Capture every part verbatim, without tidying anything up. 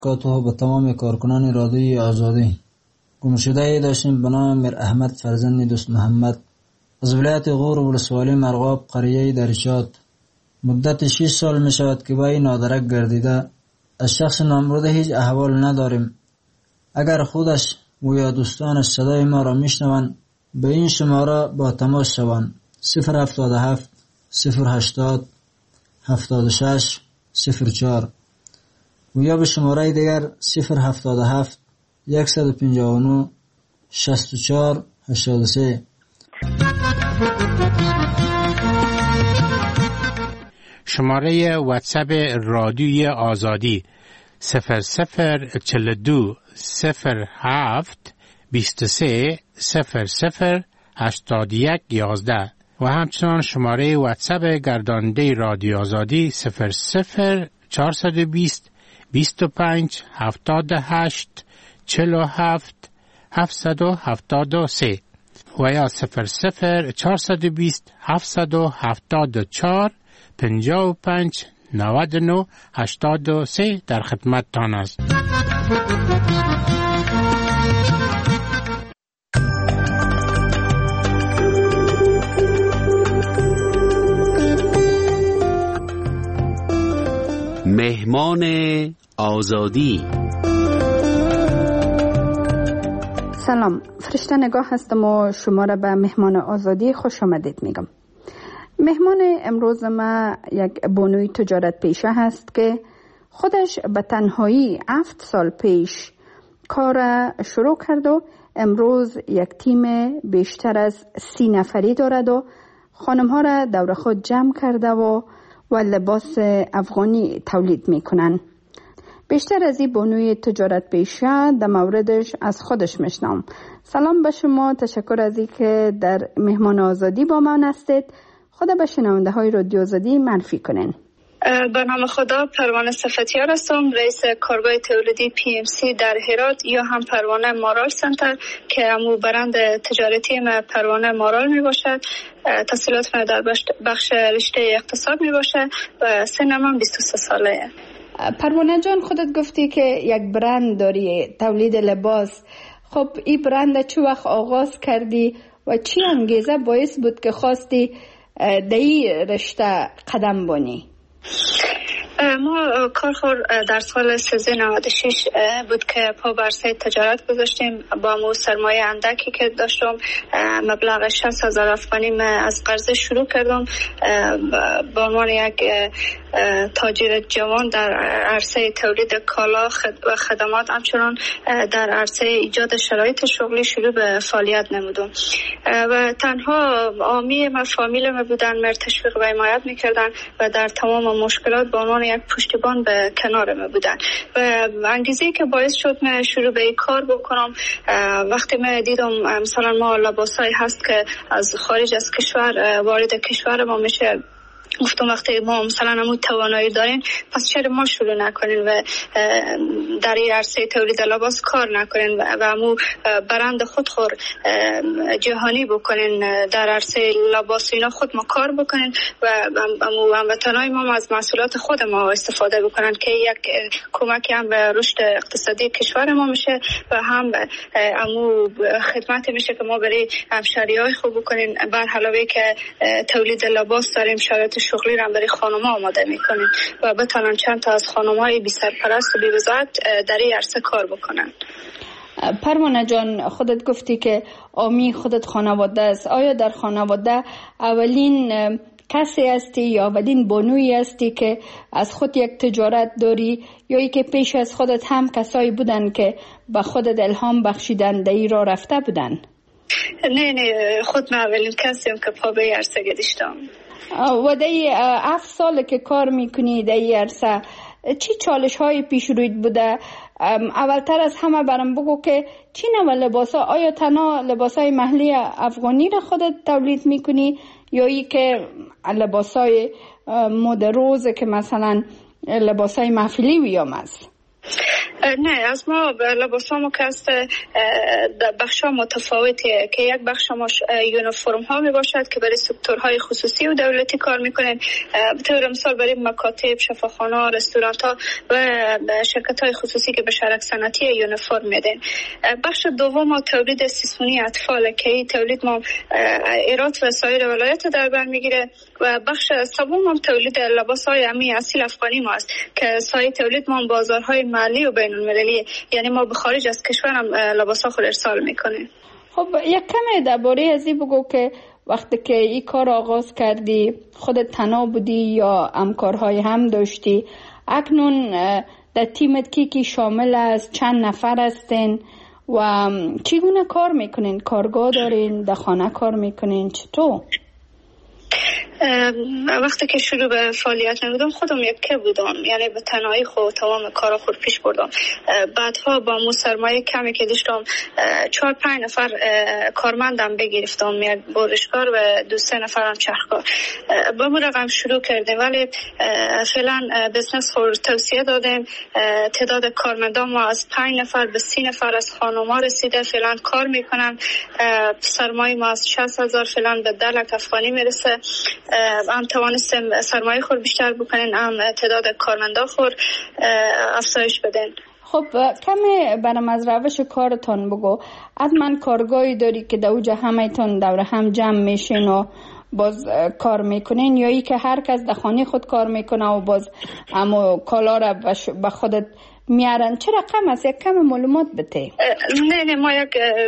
کاتوها به تمام کارکنان رادیوی آزادی. گمشده ای داشتیم به نام میر احمد فرزند دوست محمد از ولایت غور و ولسوالی مرغاب قریه درشاد. مدت شش سال می شود که با این نادرک گردیده. از شخص نامبرده هیچ احوال نداریم. اگر خودش و یا دوستانش صدای ما را میشنوند به این شماره با تماس شوند: صفر هفتاد و هفت صفر هشتاد هفتاد و شش صفر چهار و یا به شماره دیگر صفر هفتاد و هفت صد و پنجاه و نه شصت و چهار هشتاد و سه. شماره واتساپ رادیوی آزادی صفر صفر چهل و دو صفر هفت بیست و سه صفر صفر هشتاد و یک یازده و همچنان شماره واتساپ گرداننده رادیو آزادی صفر صفر چهارصد و بیست بیست و پنج هفتاد و هشت چهل و هفت هفتصد و هفتاد و سه و یا صفر صفر چهارصد و بیست هفتصد و هفتاد و چهار پنجاه و پنج نود و نه هشتاد و سه در خدمت تان است. مهمان آزادی. سلام، فرشته نگاه هستم و شما را به مهمان آزادی خوش آمدید میگم. مهمان امروز ما یک بانوی تجارت پیشه هست که خودش به تنهایی هفت سال پیش کار شروع کرد و امروز یک تیم بیشتر از سی نفری دارد و خانم ها را دور خود جمع کرده و و لباس افغانی تولید میکنن. بیشتر از این بانوی تجارت پیشه در موردش از خودش میشنم. سلام به شما، تشکر از این که در مهمان آزادی با من هستید. خدا به شنونده های رادیو آزادی معرفی کنین. به نام خدا، پروانه صفتیار هستم، رئیس کارگاه تولیدی پی ام سی در هرات یا هم پروانه مارال سنتر که همو برند تجارتی ما پروانه مارال می باشد. تحصیلات ما در بخش رشته اقتصاد می باشد و سنم هم بیست و سه ساله. پروانه جان، خودت گفتی که یک برند داری تولید لباس. خب این برند چه وقت آغاز کردی و چی انگیزه باعث بود که خواستی در این رشته قدم بانی؟ ما کارخور در سال سیزده نود و شش بود که پا بر عرصه تجارت گذاشتیم. با مو سرمایه اندکی که داشتم، مبلغ شصت هزار افغانی از قرضه شروع کردم. به عنوان یک تاجر جوان در عرصه تولید کالا و خدمات، همچنان در عرصه ایجاد شرایط شغلی شروع به فعالیت نمودم و تنها عامی ما فامیل ما بودن، مر تشویق و حمایت میکردن و در تمام مشکلات به عنوان یک پشتیبان به کنار ما بودن و انگیزه که باعث شد من شروع به این کار بکنم. وقتی من دیدم مثلا ما لباسایی هست که از خارج از کشور وارد کشور ما میشه، گفتم وقتی ما مثلا همون توانایی دارین، پس چرا ما شروع نکنین و در این عرصه تولید لباس کار نکنین و همون برند خود خور جهانی بکنین، در عرصه لباس اینا خود ما کار بکنین و همون هموطنای ما از محصولات خود ما استفاده بکنن که یک کمکی هم به رشد اقتصادی کشور ما میشه و هم همون خدمتی میشه که ما برای همشهریای خوب بکنین. بر علاوه که تولید لباس داریم، شرایط شغلی را برای خانم‌ها آماده می‌کنیم و بتونن چند تا از خانم‌های بی سرپرست و بی وزارت در این عرصه کار بکنن. پروانه جان، خودت گفتی که عامی خودت خانواده است. آیا در خانواده اولین کسی هستی یا اولین بانویی هستی که از خود یک تجارت داری یا ای که پیش از خودت هم کسایی بودن که به خودت الهام بخشیدن در این راه رفته بودن؟ نه نه، خود من اولین کسیم که پا به عرصه گذاشتم. و در هفت سال که کار میکنی در این عرصه، چی چالش های پیش رویت بوده؟ اولتر از همه برام بگو که چی نوع لباس ها، آیا تنها لباس های محلی افغانی را خودت تولید میکنی یا ای که لباس های مد روز که مثلا لباس های محفلی ویام است؟ نه، از ما لباس ما که است بخش متفاوتیه که یک بخش ما یونیفرم ها می باشد که برای سکتورهای خصوصی و دولتی کار میکنن. به طور مثال برای مکاتب، شفاخانه، رستوران ها و شرکت های خصوصی که به شرک صنعتی یونیفرم میدن. بخش دوم ما تولید سیسونی اطفال که این تولید ما ایران و سایر ولایت در بر میگیره و بخش سوم هم تولید لباس های امی اصیل افغانی ما است که سایر تولید ما بازارهای محلی و بین المللی، یعنی ما به خارج از کشور هم لباس ها خود ارسال میکنیم. خب یک کمی درباره از این بگو که وقتی که این کار آغاز کردی خودت تنها بودی یا همکارهای هم داشتی؟ اکنون در تیمت کی کی شامل است؟ چند نفر هستین و چگونه کار میکنین؟ کارگاه دارین؟ در خانه کار میکنین؟ چطور؟ وقتی که شروع به فعالیت نمودم خودم یکی بودم، یعنی به تنهایی خود تمام کارا خود پیش بردم. بعدها با مو سرمایه کمی که داشتم چهار پنج نفر کارمندم بگرفتم، یک برشکار و دو سه نفرم چرخکار. با مو رقم شروع کردیم ولی فعلا بزنس خود توسعه دادیم. تعداد کارمندان ما از پنج نفر به سی نفر از خانوما رسیده، فعلا کار میکنم. سرمایه ما از شصت هزار فعلا به ده لک افغانی میرسه. هم توانستیم سرمایه خور بیشتر بکنین، هم تعداد کارمندا خور افزایش بدین. خب کمی برام از روش کارتون بگو. حتما کارگاهی داری که دوجه همه تون دور هم جمع میشین و باز کار میکنین، یا ای که هر کس در خانه خود کار میکنه و باز همو کالا را به خودت میارن؟ چه رقم است؟ یک کم معلومات بده. نه نه ما یک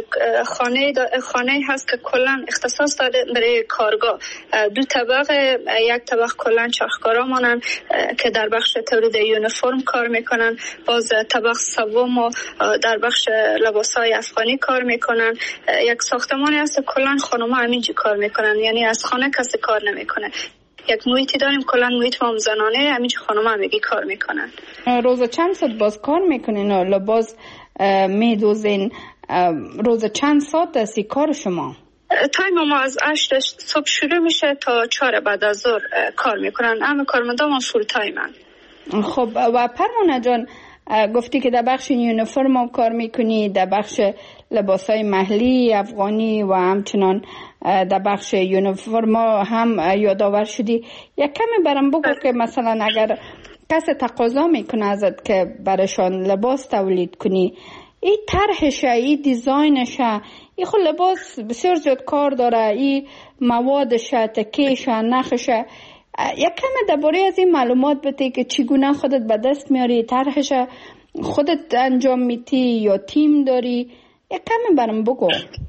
خانه خانه هست که کلا اختصاص داده برای کارگاه. دو طبقه، یک طبقه کلا چرخکارا مانن که در بخش تولید یونیفرم کار میکنن، باز طبقه سوم در بخش لباسای افغانی کار میکنن. یک ساختمانی هست کلا خانم‌ها همینجا کار میکنن، یعنی از خانه کسی کار نمیکنه. یک محیطی داریم کلا محیط ما زنانه، همینجا خانم همگی کار میکنن. روز چند ساعت باز کار میکنین؟ لباس میدوزین؟ روز چند ساعت است کار شما؟ تایم ما از هشت صبح شروع میشه تا چهار بعد از ظهر کار میکنن. همه کارمندان ما فول تایمن. خب و پروانه جان گفتی که در بخش یونیفرم هم کار میکنی، در بخش لباسای محلی افغانی و همچنان در بخش یونیفرم هم یادآور شدی. یک کمی برام بگو که مثلا اگر کسی تقاضا میکنه ازت که برایشان لباس تولید کنی، این طرحشه، این دیزاینشه، این خود لباس بسیار زیاد کار داره، این موادشه، تکیشه، نخشه. یک کمی درباره از این معلومات بده که چگونه خودت به دست میاری؟ طرحشه خودت انجام میدی یا تیم داری؟ یک کمی برام بگو.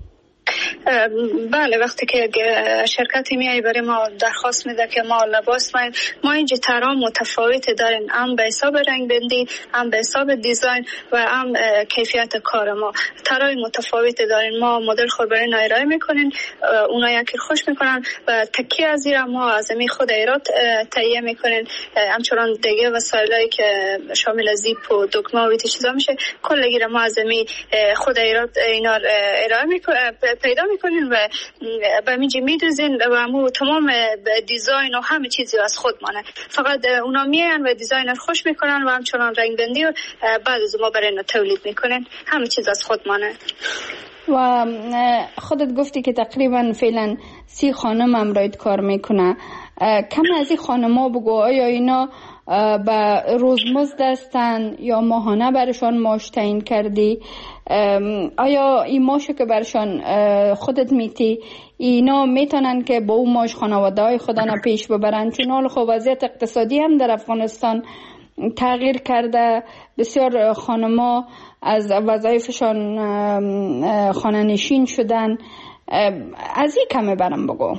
بله، وقتی که شرکتی میای برای ما درخواست میده که ما لباس ما ما اینجا طرح متفاوت داریم، هم به حساب رنگ بندی، هم به حساب دیزاین و هم کیفیت کار ما طرح متفاوت داریم. ما مدل خود برای اینا ارائه میکنیم، اونا یکی خوش میکنن و تکی از این ما از می خود ایراد تهیه میکنیم. همچنان دیگه وسایلی که شامل زیپ و دکمه و چیزا میشه کلی ما از می خود ایراد اینا ارائه میکنیم، پیدا میکنین و به میجی میدوزین و همو تمام دیزاین و همه چیزی از خود مانه. فقط اونا میان و دیزاین رو خوش میکنن و همچنان رنگ بندی و بعد از ما برای اینا تولید میکنن. همه چیز از خود مانه. و خودت گفتی که تقریبا فعلا سی خانم امرایت کار میکنه. کم از این خانم ها بگو، آیا اینا به روزمزد هستن یا ماهانه برشان معاش تعیین کردی؟ آیا این معاشو که برشان خودت میتی اینا میتونن که با اون معاش خانواده های خودنا پیش ببرن؟ چون حال خب وضعیت اقتصادی هم در افغانستان تغییر کرده، بسیار خانما از وظایفشان خانه نشین شدن. از این کمه برام بگو.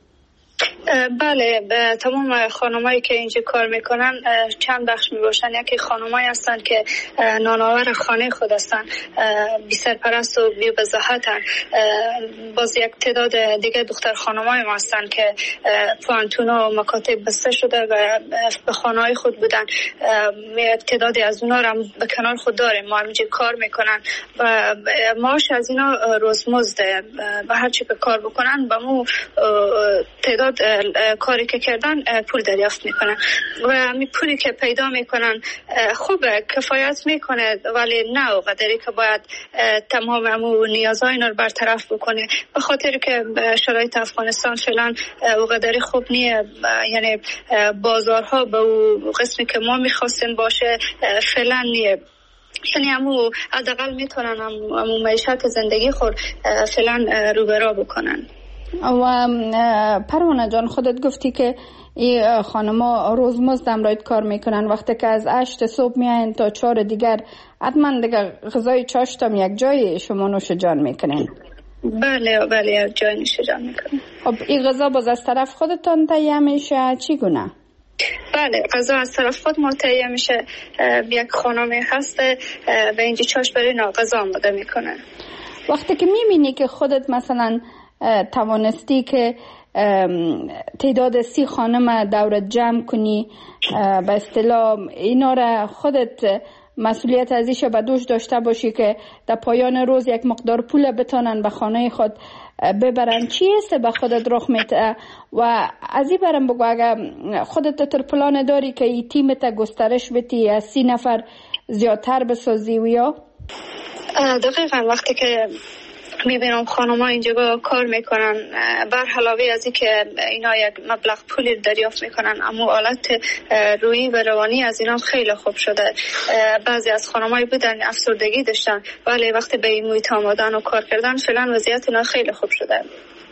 بله، تمام خانمایی که اینجا کار میکنن چند بخش میباشن. یکی خانمایی هستن که نانآور خانه خود هستن، بی سرپرست و بی بزاحتن. باز یک تعداد دیگه دختر خانمای ما هستن که پوانتون و مکاتب بسته شده و به خانه های خود بودن. یک تعدادی از اونا رو به کنار خود داریم، ما اینجا کار میکنن و معاش از اینا روزمزده و هر چی که کار بکنن به مو تعداد کاری که کردن پول دریافت میکنن و می پولی که پیدا میکنن خوبه، کفایت میکنه، ولی نه اونقدری که باید تمام امو نیازهای اینا رو برطرف بکنه، به خاطر که شرایط افغانستان فعلا اونقدری خوب نیه. یعنی بازارها به اون قسمی که ما میخواستیم باشه فعلا نیه. یعنی همو حداقل میتونن همو معیشت زندگی خود فعلا رو به راه بکنن. و پروانه جان، خودت گفتی که این خانما روزمزد امرایت کار میکنن، وقتی که از هشت صبح میاین تا چهار دیگر حتما دیگه غذای چاشتم یک جای شما نوش جان میکنین. بله بله یک جای نوش جان میکنن. خب این غذا باز از طرف خودتان تهیه میشه چی گونه؟ بله، غذا از طرف خود ما تهیه میشه. یک خانمی هسته به اینجا چاش برای نا غذا آماده میکنه. وقتی که میبینی که خودت مثلا توانستی که تعداد سی خانم دورت جمع کنی، به اصطلاح اینا را خودت مسئولیت ازیش به دوش داشته باشی که در پایان روز یک مقدار پول بتانن به خانه خود ببرن، چی است به خودت رخ میده؟ و از این برم بگو اگر خودت تر پلان داری که این تیمت گسترش بدی از سی نفر زیادتر بسازی و یا؟ دقیقا وقتی که میبینم خانم ها اینجا کار میکنن، بر علاوه از این که اینا یک مبلغ پولی دریافت میکنن، اما حالت روحی و روانی از اینا خیلی خوب شده. بعضی از خانم هایی بودن افسردگی داشتن، ولی وقتی به این محیط آمدن و کار کردن فعلا وضعیت اینا خیلی خوب شده.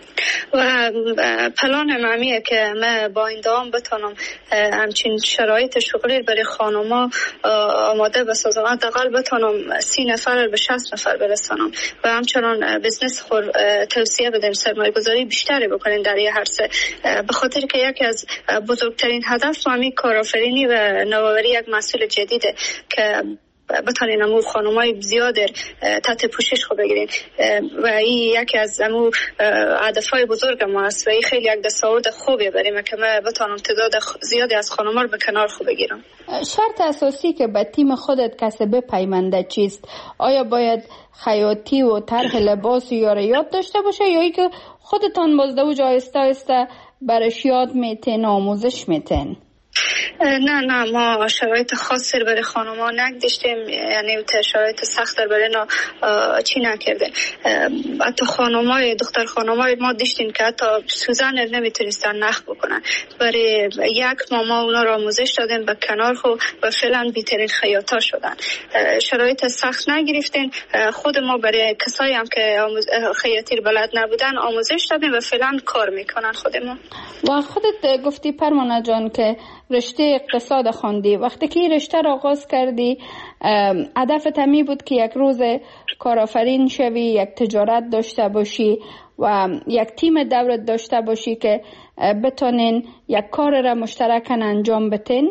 و پلان معمیه که من با این دوام بتونم همچین شرایط شغلی برای خانوما آماده بسازم، حداقل بتونم سی نفر به شصت نفر برسانم و همچنان بزنس خور توسعه بدیم، سرمایه گذاری بیشتری بکنیم در یه عرصه، به خاطر که یکی از بزرگترین هدف همین کارآفرینی و نوآوری یک مسئول جدیده که بتانین امو خانمای زیاد تحت پوشش خود بگیرین و این یکی از امو هدفهای بزرگ ما است و این خیلی یک دستاورد خوبی بریم که من بتانم تعداد زیادی از خانم‌ها رو به کنار خود بگیرم. شرط اساسی که به تیم خودت کسی بپیونده چیست؟ آیا باید خیاطی و طرح لباس یا ریاض داشته باشه یا ای که خودتان بازده و آهسته آهسته برش یاد میتین آموزش میتین؟ نه نه ما شرایط خاصی برای خانم‌ها نگذاشتیم، یعنی شرایط سخت برای نا چی نکردیم. حتی خانم‌های دختر خانم‌های ما داشتیم که حتی سوزن نمیتونستن نخ بکنن، برای یک ماه ما اونا را آموزش دادیم به کنار خو و فعلا بهترین خیاطا شدن. شرایط سخت نگرفتیم، خود ما برای کسایی هم که خیاطی بلد نبودن آموزش دادیم و فعلا کار میکنن خود ما. و خودت گفتی پروانه جان که رشته اقتصاد خواندی، وقتی که رشته را آغاز کردی هدفت همی بود که یک روز کارآفرین شوی، یک تجارت داشته باشی و یک تیم دورت داشته باشی که بتونین یک کار را مشترکاً انجام بدین؟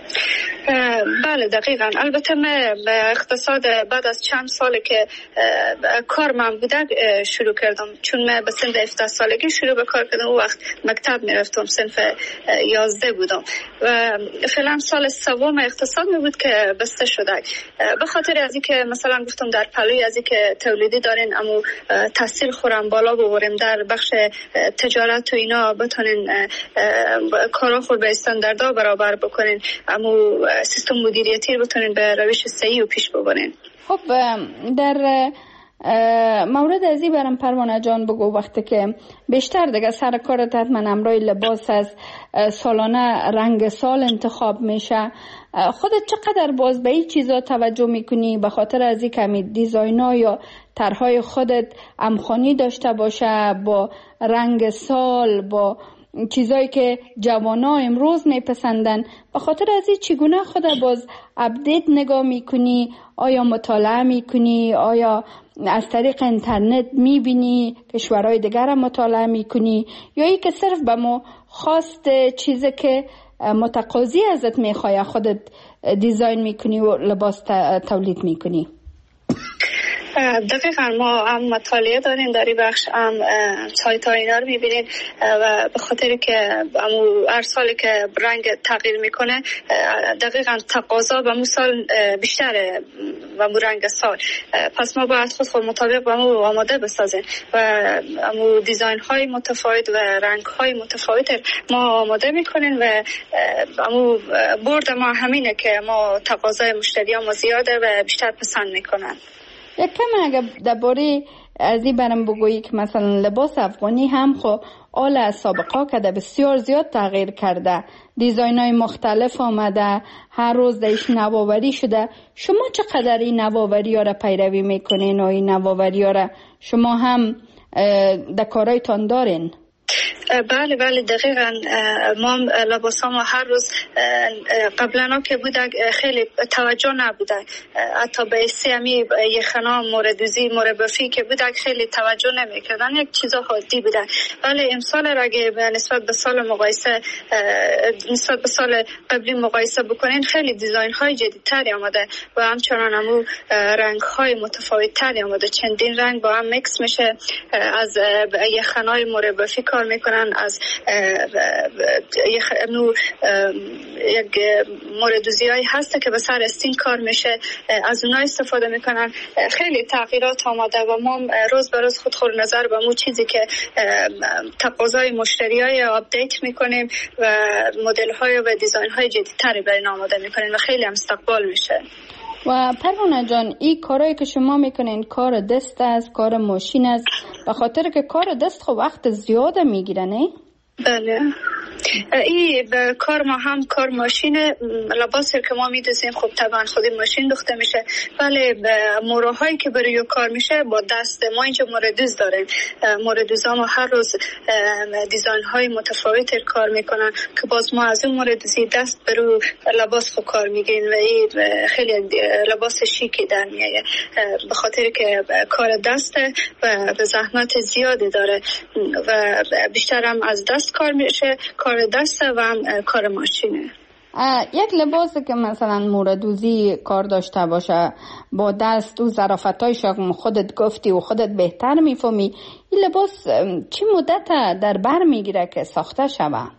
بله دقیقاً. البته من به اقتصاد بعد از چند سال که کار من بوده شروع کردم، چون من به سن هفده سالگی شروع به کار کردم. اون وقت مکتب میرفتم، صنف یازده بودم و فعلا سال سوم اقتصاد می بود که بسته شده. به خاطر از اینکه مثلا گفتم در پلوی از اینکه تولیدی دارین اما تحصیل خورم بالا ببریم در بخش تجارت و اینا بتونین کارا خود به استانداردها برابر بکنین، اما سیستم مدیریتی بتونین به روش صحیح و پیش ببرین. خب در مورد ازی برم پروانه جان بگو، وقتی که بیشتر دیگه سر کارت حتما امرای لباس از سالانه رنگ سال انتخاب میشه، خودت چقدر باز به این چیزا توجه میکنی به خاطر از این کمی دیزاینا یا طرحهای خودت امخانی داشته باشه با رنگ سال، با چیزایی که جوانا امروز میپسندن؟ به خاطر از این چگونه خود باز اپدیت نگاه میکنی؟ آیا مطالعه میکنی؟ آیا از طریق اینترنت میبینی کشورهای دیگر هم مطالعه میکنی؟ یا ای که صرف به ما خواست چیزی که متقاضی ازت میخواه خودت دیزاین میکنی و لباس تولید میکنی؟ دقیقا ما هم مطالعه داریم در این بخش، هم سایت ها اینا رو میبینید و به خاطر که هر سالی که رنگ تغییر میکنه دقیقا تقاضا به سال بیشتره و مو رنگ سال، پس ما باید خود خود مطابق به مو آماده بسازیم و مو دیزاین های متفاوت و رنگ های متفاوت ما آماده میکنیم و مو برد ما همینه که ما تقاضای مشتری ها ما زیاده و بیشتر پسند میکنن. یک کم اگر درباره از این برم بگویی که مثلا لباس افغانی هم خب آل از سابقا کده بسیار زیاد تغییر کرده، دیزاین های مختلف آمده، هر روز دیش نوآوری شده. شما چقدر این نوآوری ها را پیروی میکنین و این نوآوری ها را شما هم در کارایتان دارین؟ بله بله دقیقا. ما لباس ها ما هر روز قبلا که بوده خیلی توجه نبوده، حتی به استیامی یخنا موردوزی مربفی که بوده خیلی توجه نمیکردن، یک چیزا حادی بوده. ولی امسال اگه نسبت به سال مقایسه نسبت به سال قبلی مقایسه بکنین خیلی دیزاین های جدیدتری آمده و همچنان همون رنگ های متفاوت تری آمده، چندین رنگ با هم مکس میشه. از یخنای مربفی کار میکنن، از یک موردوزی هایی هسته که به سر استین کار میشه، از اونها استفاده میکنن. خیلی تغییرات آمده و ما روز به روز خود خود نظر به مو چیزی که تقاضای مشتری های آپدیت میکنیم و مدل های و دیزاین های جدیدتری برای این آماده میکنیم و خیلی هم استقبال میشه. و پروانه جان، این کارهایی که شما میکنین کار دست است، کار ماشین است، به خاطر که کار دست خب وقت زیاده میگیره نه؟ بله، این کار ما هم کار ماشین لباسی که ما میدوزیم خب طبعا خودی ماشین دوخته میشه، ولی موراهایی که برای کار میشه با دست. ما اینجا موردوز داریم، موردوزا ما هر روز دیزاین های متفاوت کار میکنن که باز ما از اون موردوزی دست برای لباس خود کار میگیم و این خیلی لباس شیکی در میایه به خاطر که کار دسته و به زحمت زیادی داره و بیشتر هم از دست کار میشه، کار دسته و هم کار ماشینه. یک لباسی که مثلا موردوزی کار داشته باشه با دست و ظرافتایش خودت گفتی و خودت بهتر میفهمی، این لباس چی مدت در بر میگیره که ساخته شوه؟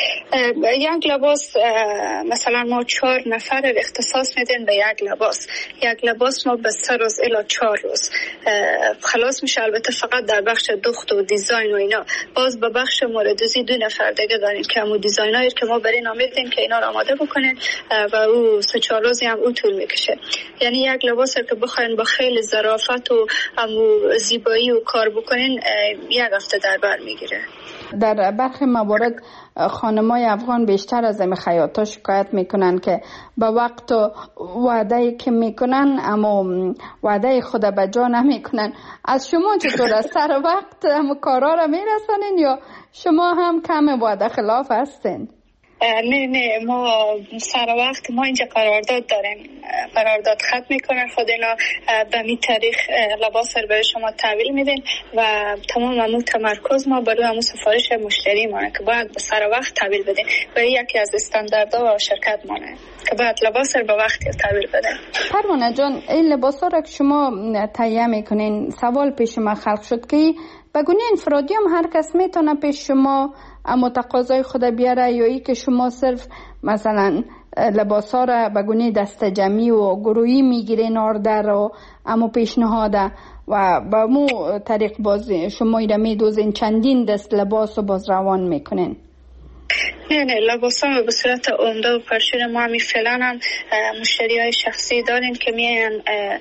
یک لباس مثلا ما چهار نفر اختصاص میدیم به یک لباس. یک لباس ما به سه روز الی چهار روز خلاص میشه. البته فقط در بخش دخت و دیزاین و اینا. باز به بخش موردوزی دو نفر دیگه داریم که همون دیزاینایی که ما برای اینا میدیم که اینا رو آماده بکنین و او سه چهار روزی هم او طول میکشه. یعنی یک لباس که بخواین با خیلی ظرافت و همون زیبایی و کار بکنین یک هفته در بر میگیره. در برخی موارد خانمای افغان بیشتر از این خیاطا شکایت میکنن که به وقت و وعده که میکنن اما وعده خود به جا نمیکنن. از شما چطور از سر وقت هم کارا را میرسانین یا شما هم کم وعده خلاف هستین؟ نه نه ما سر وقت ما اینجا قرارداد داریم، قرارداد ختم میکنن خود اینا به می تاریخ لباس رو برای شما تحویل میدین و تمام همون تمرکز ما برای همون سفارش مشتری مانه که باید به سر وقت تحویل بدین و یکی از استانداردها شرکت مانه که باید لباس رو به وقت تحویل بدین. پروانه جان، این لباس ها رو که شما تهیه میکنین سوال پیش ما خلق شد که بگونه انفرادی هم هر کس میتونه پیش شما اما تقاضای خود بیاره یا ای که شما صرف مثلا لباس ها را بگونه دست جمعی و گروهی میگیرین آردر و اما پیشنهاده و با مو طریق باز شما ایره میدوزین چندین دست لباس و باز روان میکنین؟ نه نه لباس ها به صورت عمده و پرشور ما همی فعلا هم مشتری های شخصی دارین که میان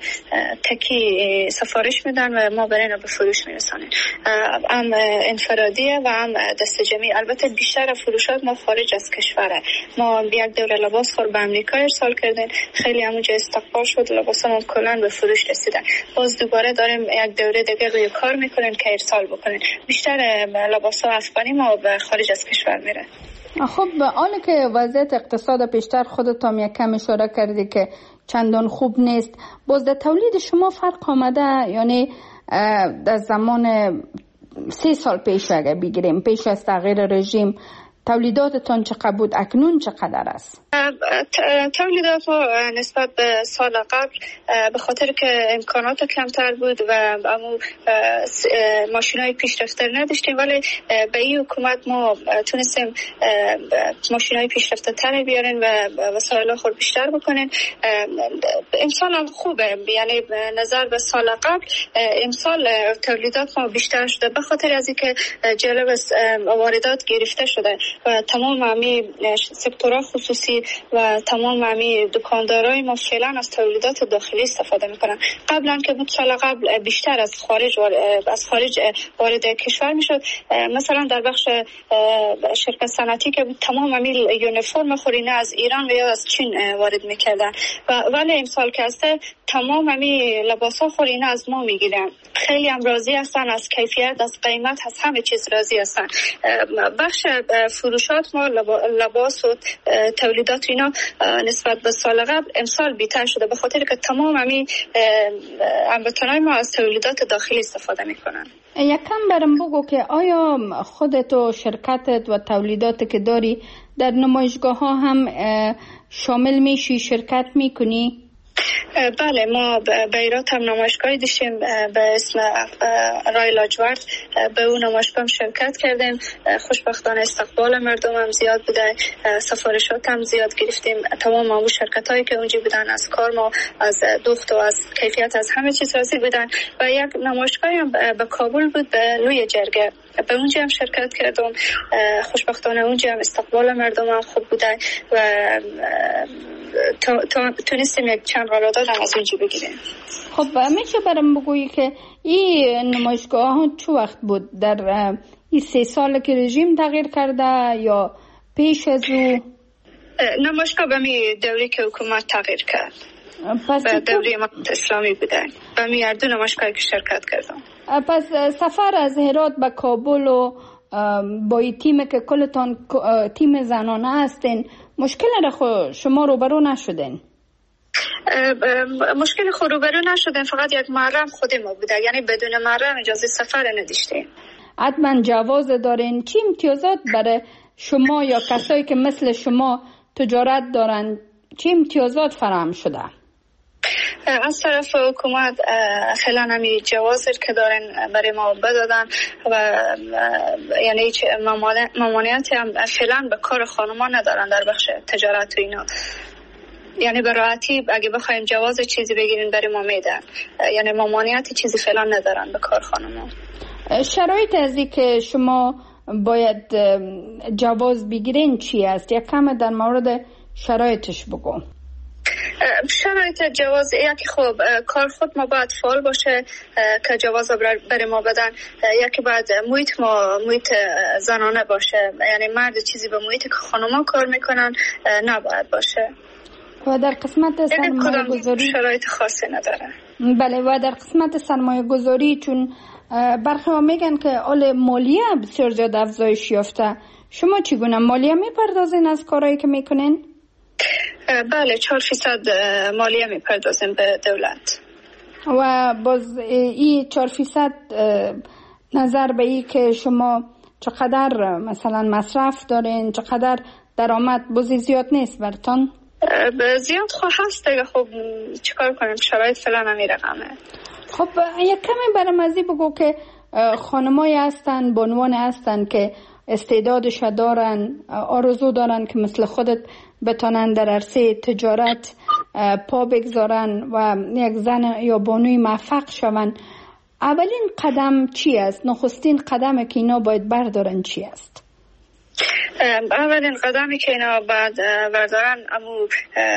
تکی سفارش میدن و ما برای اینا به فروش میرسانیم. هم انفرادیه و هم دست جمعی. البته بیشتر فروشات ما خارج از کشوره. ما یک دوره لباس خور به امریکا ارسال کردیم، خیلی همونجا استقبال شد، لباس ما کلن به فروش رسیدن. باز دوباره داریم یک دوره دیگه روی کار میکنیم که ارسال بکنیم. بیشتر لباس ها افغانی ما به خارج از کشور میره. خب حالا که وضعیت اقتصاد پیشتر خودت هم یک کم اشاره کردی که چندان خوب نیست، باز در تولید شما فرق آمده؟ یعنی در زمان سی سال پیش اگه بگیریم پیش از تغییر رژیم تولیداتتان چقدر بود، اکنون چقدر است؟ تولیدات ما نسبت به سال قبل به خاطر که امکانات کمتر بود و امو ماشینای پیشرفته نداشتیم، ولی به این حکومت ما تونستیم ماشینای پیشرفته تر بیارن و وسایل خود بیشتر بکنن. امسال هم خوبه، یعنی نظر به سال قبل امسال تولیدات ما بیشتر شده به خاطر از اینکه جلب واردات گرفته شده و تمام امی سکتورها خصوصی و تمام امی دکاندارای ما فعلا از تولیدات داخلی استفاده میکنن. قبلا که بود سال قبل بیشتر از خارج از خارج وارد کشور میشد. مثلا در بخش شرکت صنعتی که بود تمام امی یونیفرم خورینه از ایران و یا از چین وارد میکردن و ولی امسال که هسته تمام امی لباسا خورینه از ما میگیرن. خیلی هم راضی هستن از کیفیت، از قیمت، از همه چیز راضی هستن. بخش فروشات ما لباس و تولیدات اینا نسبت به سال قبل امسال بیشتر شده به خاطر که تمام همین هموطنای ما از تولیدات داخلی استفاده میکنن. یکم برام بگو که آیا خودت و شرکتت و تولیدات که داری در نمایشگاه ها هم شامل میشی، شرکت میکنی؟ بله، ما به ایرات هم نمایشگاهی داشتیم به اسم رای لاجورد. به اون نمایشگاه شرکت کردیم. خوشبختانه استقبال مردم هم زیاد بوده، سفارشات هم زیاد گرفتیم. تمام اون شرکت هایی که اونجا بودن از کار ما، از دخت و از کیفیت، از همه چیز راضی بودن. و یک نمایشگاهی هم به کابل بود به لوی جرگه، به اونجا هم شرکت کردم. خوشبختانه اونجا هم استقبال مردم هم خوب بوده و تونستیم یک چند قرارداد هم از اونجا بگیریم. خب میشه برام بگویی که این نمایشگاه ها چه وقت بود؟ در این سه سال که رژیم تغییر کرده یا پیش از او؟ نمایشگاه به می دوری که حکومت تغییر کرد، به دوری امارت اسلامی بوده. به می هر دو نمایشگاهی که شرکت کردم. پس سفر از هرات به کابل و با این تیم که کلتان تیم زنانه هستین، مشکل را شما روبرو نشدین؟ مشکل خود روبرو نشدن، فقط یک محرم خود ما بوده، یعنی بدون محرم اجازه سفر نداشتیم. حتما جواز دارین. چی امتیازات برای شما یا کسایی که مثل شما تجارت دارن، چی امتیازات فراهم شده؟ از طرف حکومت فعلا همی جوازی که دارن برای ما بدادن و یعنی هیچ ممانعتی هم فعلا به کار خانما ندارن در بخش تجارت و اینا. یعنی به راحتی اگه بخوایم جواز چیزی بگیرین برای ما میدن، یعنی ممانعتی چیزی فعلا ندارن به کار خانما. شرایط از این که شما باید جواز بگیرین چی است؟ یک کم در مورد شرایطش بگو. شرایط جواز یکی خوب کار خود ما باید فعال باشه که جواز برای ما بدن. یکی باید محیط ما محیط زنانه باشه، یعنی مرد چیزی به محیط که خانوما کار میکنن نباید باشه. و در قسمت سرمایه گذاری شرایط خاصی نداره. بله، و در قسمت سرمایه گذاری چون برخی ها میگن که آل مالیه بسیار زیاد افزایش یافته، شما چگونه مالیه میپردازین از کارهایی که میکنین؟ بله، چهار فیصد مالیه میپردازیم به دولت. و باز این چهار فیصد نظر به این که شما چقدر مثلا مصرف دارین، چقدر درآمد، بازی زیاد نیست برتان؟ زیاد خب هست دیگه. خب چیکار کنیم، شرایط فعلا همین رقمه. خب یک کمی برام ازی بگو که خانمایی هستن، بانوان هستن که استعدادش دارن، آرزو دارن که مثل خودت بتانن در عرصه تجارت پا بگذارن و یک زن یا بانوی موفق شون. اولین قدم چی است؟ نخستین قدم که اینا باید بردارن چی است؟ اولین قدمی که اینا باید بردارن امو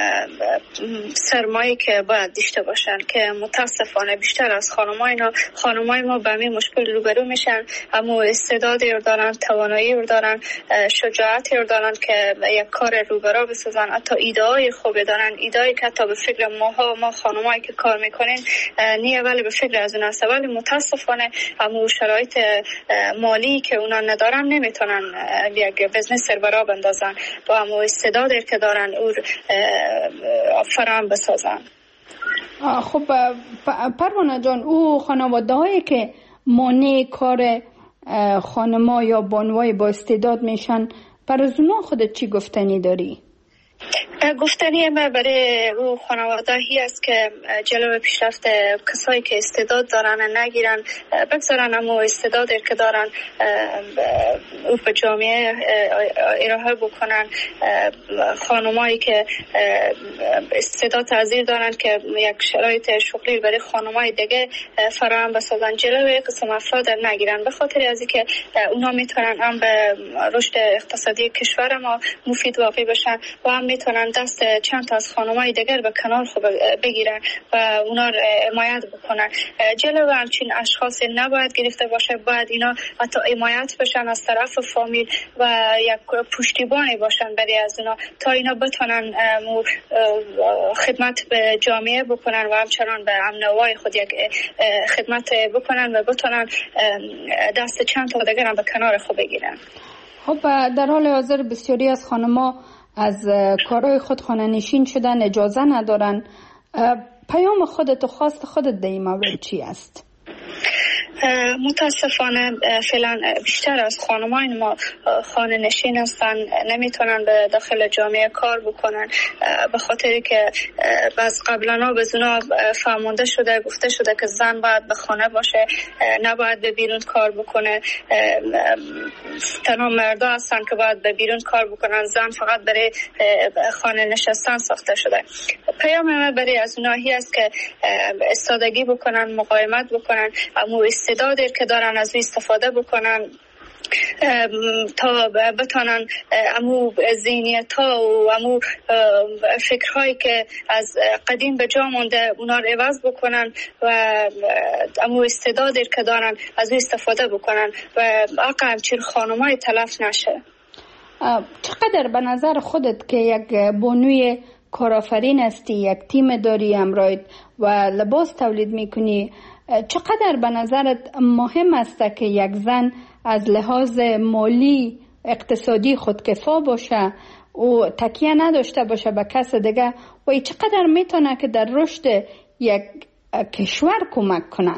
سرمایه که باید داشته باشن که متاسفانه بیشتر از خانمای اینا خانمای ما به همین مشکل روبرو میشن. امو استعدادی رو دارن، توانایی رو دارن، شجاعتی رو دارن که یک کار روبرو بسازن. حتی ایده‌های خوبی دارن، ایده‌ای که حتی به فکر ماها ما خانمایی که کار میکنین نیه ولی به فکر از اون هست. ولی متاسفانه امو شرایط مالی که اونا ندارن نمیتونن یک بزنس سربرا بندازن با همو استعدادی که دارن او فراهم بسازن. خب پروانه جان، او خانواده هایی که مانع کار خانما یا بانوای با استعداد میشن پر از اونا خودت چی گفتنی داری؟ گفتنی ما برای او خانواده هی است که جلو پیشرفت کسایی که استعداد دارن نگیرن، بگذارن اما استعدادی که دارن او به جامعه ارائه بکنن. خانمایی که استعداد تحضیر دارن که یک شرایط شغلی برای خانمای دیگه فراهم بسازن، جلوی قسم افراد نگیرن، به خاطر از اینکه اونا میتونن هم به رشد اقتصادی کشور ما مفید واقع بشن و هم میتونن دست چند تا از خانمای دیگر به کنار خود بگیرن و اونا حمایت بکنن. جلو همچین اشخاص نباید گرفته باشه، باید اینا حتی حمایت بشن از طرف فامیل و یک پشتیبانی باشن برای از اینا تا اینا بتونن خدمت به جامعه بکنن و همچنان به امنوای خود یک خدمت بکنن و بتونن دست چند تا دیگر هم به کنار خود بگیرن. خب در حال حاضر بسیاری از خانم‌ها از کارهای خود خانه نشین شدن، اجازه ندارن. پیام خودت و خواست خودت در این مورد چی است؟ متاسفانه فعلا بیشتر از خانمان ما خانه نشین هستن، نمیتونن به داخل جامعه کار بکنن به خاطری که باز قبلا به زنا فهمونده شده، گفته شده که زن باید به خانه باشه، نباید به بیرون کار بکنه. تنها مردا هستن که باید به بیرون کار بکنن، زن فقط برای خانه نشستن ساخته شده. پیام من برای از اونایی است که استادگی بکنن، مقاومت بکنن، اما استعدادی که دارن از او استفاده بکنن تا بتانن امو ذهنیت ها و امو فکرهایی که از قدیم به جا مونده اونا رو عوض بکنن و امو استعدادی که دارن از او استفاده بکنن و آقا همچین خانمای تلف نشه. چقدر به نظر خودت که یک بانوی کارآفرین هستی، یک تیم داری همراهت و لباس تولید میکنی، چقدر به نظرت مهم است که یک زن از لحاظ مالی اقتصادی خودکفا باشه و تکیه نداشته باشه به کس دیگه و چقدر میتونه که در رشد یک کشور کمک کنه؟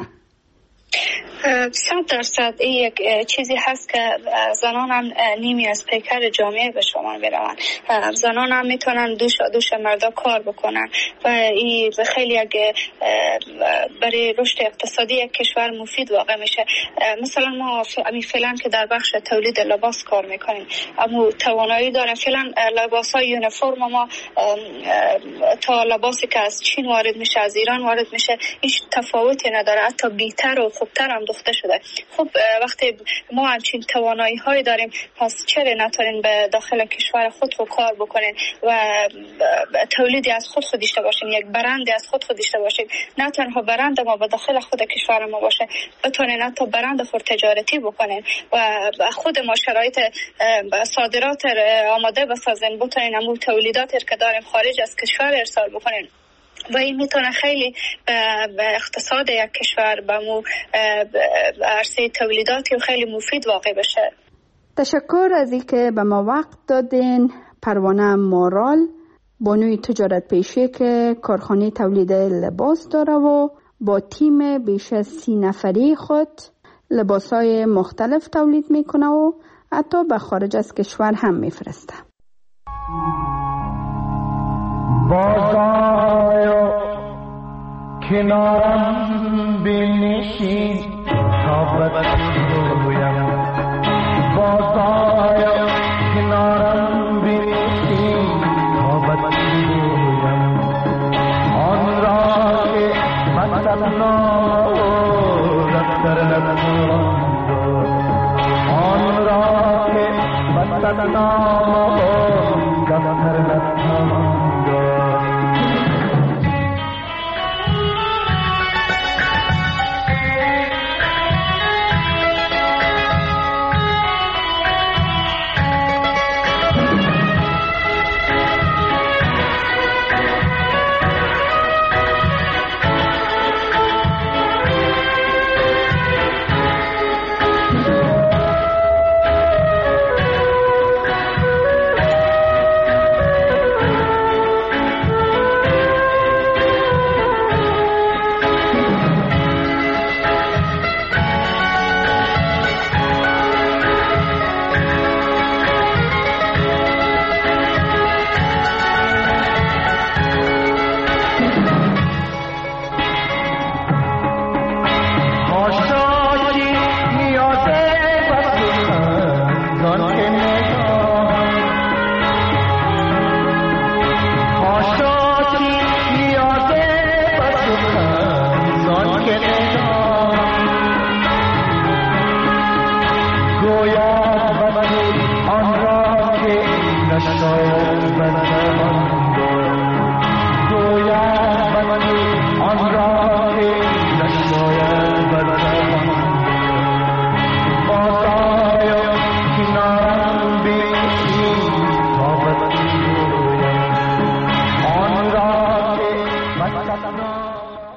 صد درصد این یک چیزی هست که زنان هم نیمی از پیکر جامعه به شما میروند. زنان هم میتونن دوش دوش مردا کار بکنن و این خیلی یک برای رشد اقتصادی یک کشور مفید واقع میشه. مثلا ما فعلا که در بخش تولید لباس کار میکنیم، اما توانایی داریم فعلا لباس های یونیفرم ما تا لباسی که از چین وارد میشه از ایران وارد میشه هیچ تفاوتی نداره، حتی بیتر و خوبتر هم دخته شده. خب وقتی ما همچین توانایی های داریم، پس چرا نتونین به داخل کشور خود رو کار بکنین و تولیدی از خود خود داشته باشین، یک برندی از خود خود داشته باشین. نه تنها برند ما به داخل خود کشور ما باشه، بتونین حتی برند خود تجارتی بکنین و خود ما شرایط صادرات آماده بسازین، بتونین همون تولیداتی که داریم خارج از کشور ارسال بکنین و این میتونه خیلی به اقتصاد یک کشور به مو عرصه تولیداتی و خیلی مفید واقع بشه. تشکر از اینکه به ما وقت دادین. پروانه مارال، بانوی تجارت پیشه که کارخانه تولید لباس داره و با تیم بیش از سی نفری خود لباسای مختلف تولید میکنه و حتی به خارج از کشور هم میفرسته. بازآیو کنارم بنشین تا بگویم، بازآیو کنارم بنشین تا بگویم آن را که مثلا دفتر نخواند، آن را که مثلا دفتر نخواند